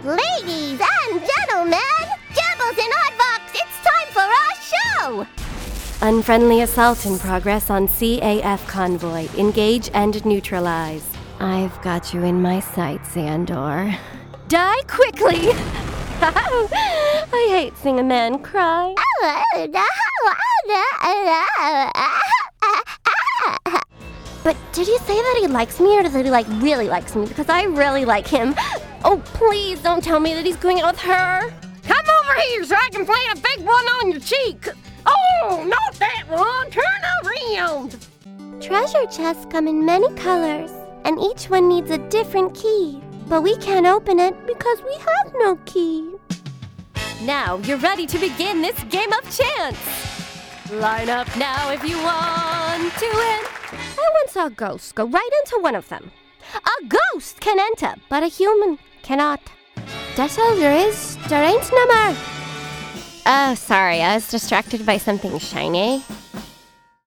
Ladies and gentlemen, Jabbles and Oddbox, it's time for our show! Unfriendly assault in progress on CAF convoy. Engage and neutralize. I've got you in my sights, Xandor. Die quickly! I hate seeing a man cry. But did he say that he likes me, or does he really likes me? Because I really like him. Oh, please don't tell me that he's going out with her. Come over here so I can plant a big one on your cheek. Oh, not that one. Turn around. Treasure chests come in many colors, and each one needs a different key. But we can't open it because we have no key. Now you're ready to begin this game of chance. Line up now if you want to win. I once saw a ghost go right into one of them. A ghost can enter, but a human cannot. That's all there is. There ain't no more. Oh, sorry, I was distracted by something shiny.